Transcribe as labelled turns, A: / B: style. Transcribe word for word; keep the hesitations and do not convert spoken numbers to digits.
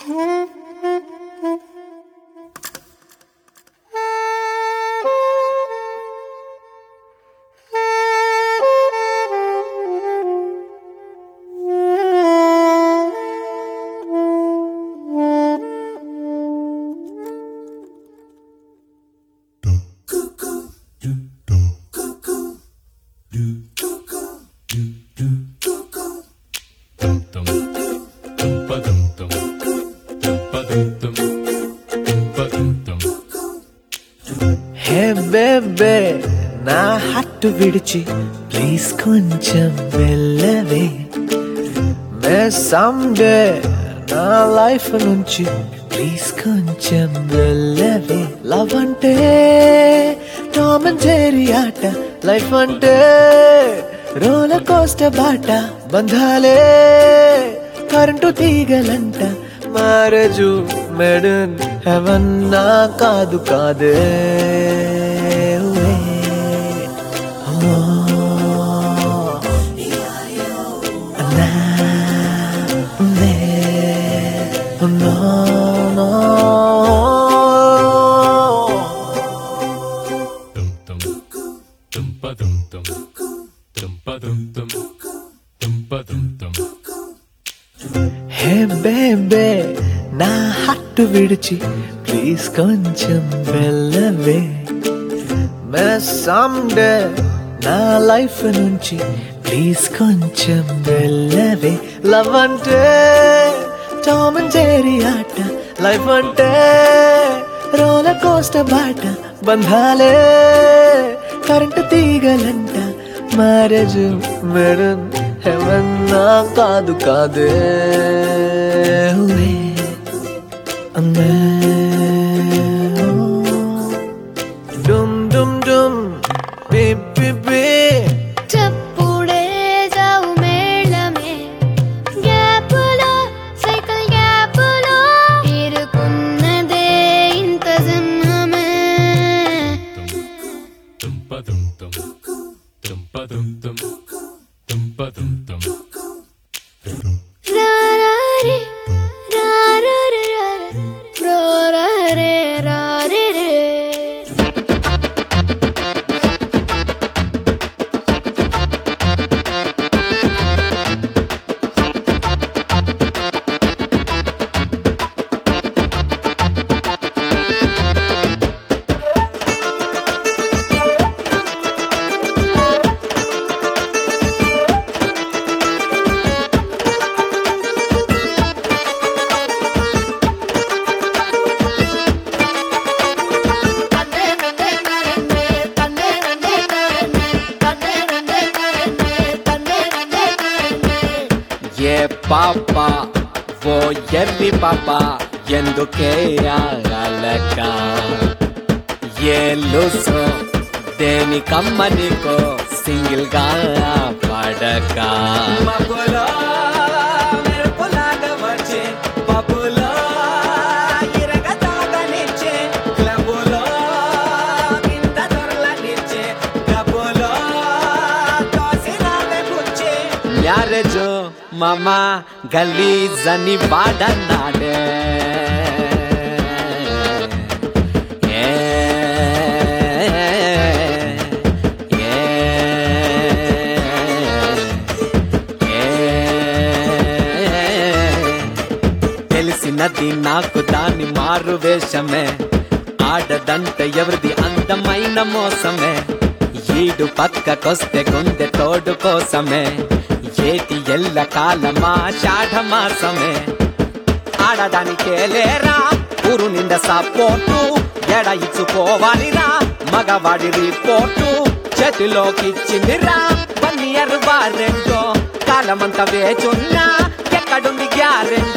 A: హే బేబే నా హట్టు విడిచి ప్లీజ్ కొంచెం వెళ్ళవే మే సమ్డే నా లైఫ్ నుంచి ప్లీజ్ కొంచెం వెళ్ళవే లవ్ అంటే టామ్ అండ్ జెర్రీ ఆట లైఫ్ అంటే రోలర్ కోస్టర్ బాట బంధాలే కరెంటు తీగలంట మ్యారేజు మెడన్ హెవెన్ నా కాదు కాదే హే బేబే నా హట్టు విడిచి ప్లీజ్ కొంచెం వెళ్ళవే మే సమ్డే నా లైఫ్ నుంచి ప్లీజ్ కొంచెం వెళ్ళవే లవ్ అంటే టామ్ అండ్ జెర్రీ ఆట లైఫ్ అంటే రోలర్ కోస్టర్ బాట బంధాలే కరెంటు తీగలంట మ్యారేజ్ మెడన్ హెవెన్ నా కాదు కాదే అమ్మే డుమ్ డుమ్ డుమ్ బే బే బే
B: చప్పుడే జావు మేళమే గ్యాపులో సైకిల్ గ్యాపులో ఇరుకున్నదే ఇంత సింహమే రారే రారే రారే రారే రే
A: ఏ పాప ఓ ఎర్రి పాప ఎందుకే ఆగలక ఏ లూసు దేనికమ్మ నీకో సింగిల్ గా పడక మబ్బులో మెరుపులాగా వచ్చే పబ్బులో ఇరగతాగనిచ్చే క్లబ్బులో ఇంత దొరలనిచ్చే డబ్బులో తోసినావే బుచ్చే మ్యారేజ్ మామా గలీజ్ అని వాడన్నాడే ఏ ఏ తెలిసినది నాకు దాని మారు వేషమే ఆడదంటే ఎవరిది అందమైన మోసమే ఈడు పక్కకొస్తే గుండె తోడు కోసమే ఏటి ఎల్ల కాలమా షాఢ మాసమే ఆడదానికే లేరా ఊరు నింద సపోర్టు ఎడ ఇచ్చుకోవాలిరా మగవాడి రిపోర్టు చేతిలోకిచ్చిందిరా వన్ ఇయర్ వారెంటో కాలమంతా వేచున్నా ఎక్కడుంది గ్యారెంటీ